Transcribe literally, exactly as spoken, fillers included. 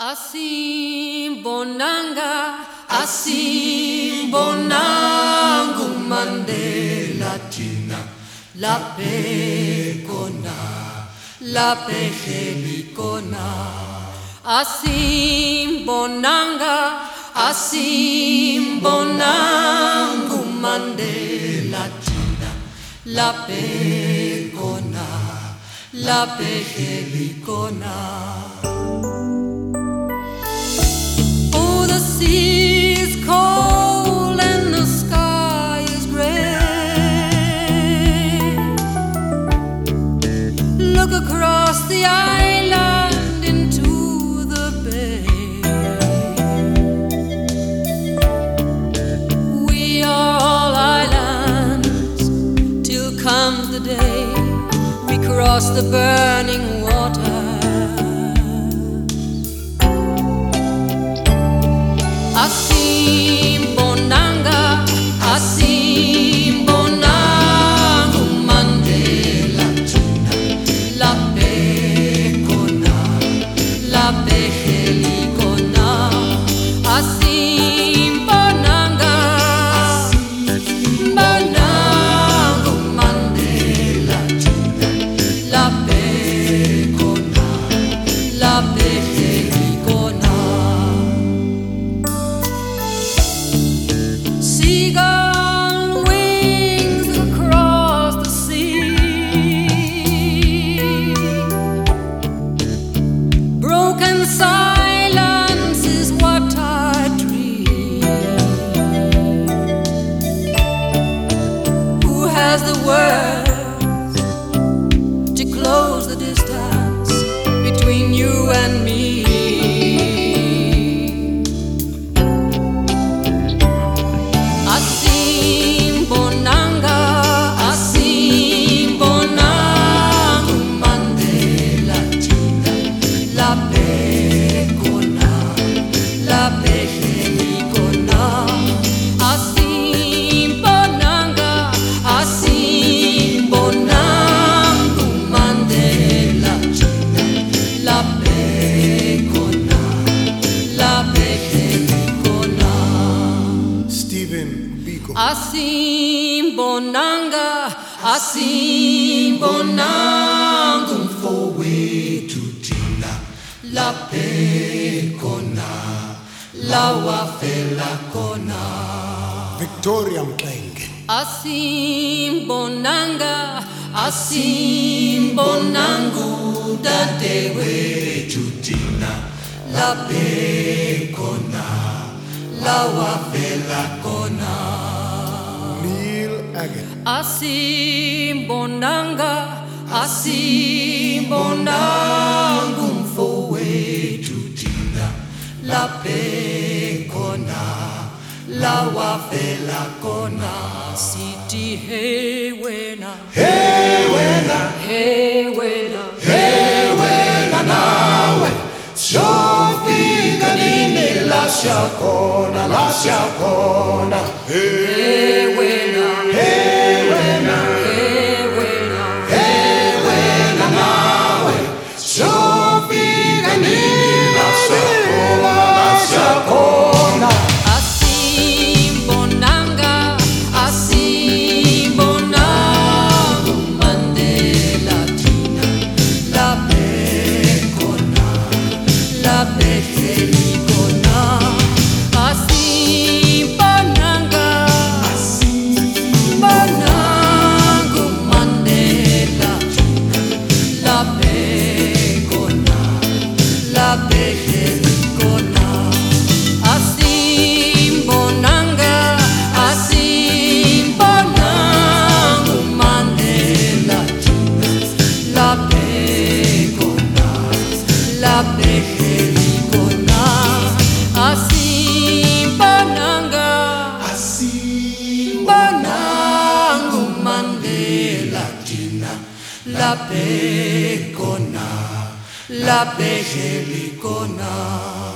Asimbonanga, asimbonanga Mandela Tina, la pecona, la pejelicona. Asimbonanga, asimbonanga Mandela Tina, la pecona, la pejelicona. The sea is cold and the sky is gray. Look across the island into the bay. We are all islands till comes the day we cross the burning water. Asimbonanga, asimbonanga Mandela Tina, la pecona, la pejelicona. Asimbonanga, asimbonanga Mandela Tina, la pecona, la pejelicona. Seagull wings across the sea. Broken silence is what I dream. Who has the words to close the distance between you and me? Asimbonanga, asimbonanga mfowethu Tina, la pecona, la wafela kona. Victoria Mklenge. Asimbonanga, asimbonanga dadewethu Tina, la pecona, la wafela kona. Asimbonanga, asimbonanga mfowethu Tina, la pecona, la wafela kona. Sithi hey wena, Hey wena, hey wena, hey wena nawe, siyofika nini la siyakhona, la siyakhona. hey wena, Hey wena, hey wena, hey wena nawe, siyofika nini la siyakhona, la siyakhona. Asimbonanga, asimbonanga Mandela Tina, la pecona, la pejelicona. Asimbonanga, asimbonanga Mandela Tina, la pecona, la pejelicona. Asimbonanga, asimbonanga Mandela Tina, la pecona, la pejelicona. Asimbonanga, asimbonanga Mandela Tina, la pecona, la pejelicona.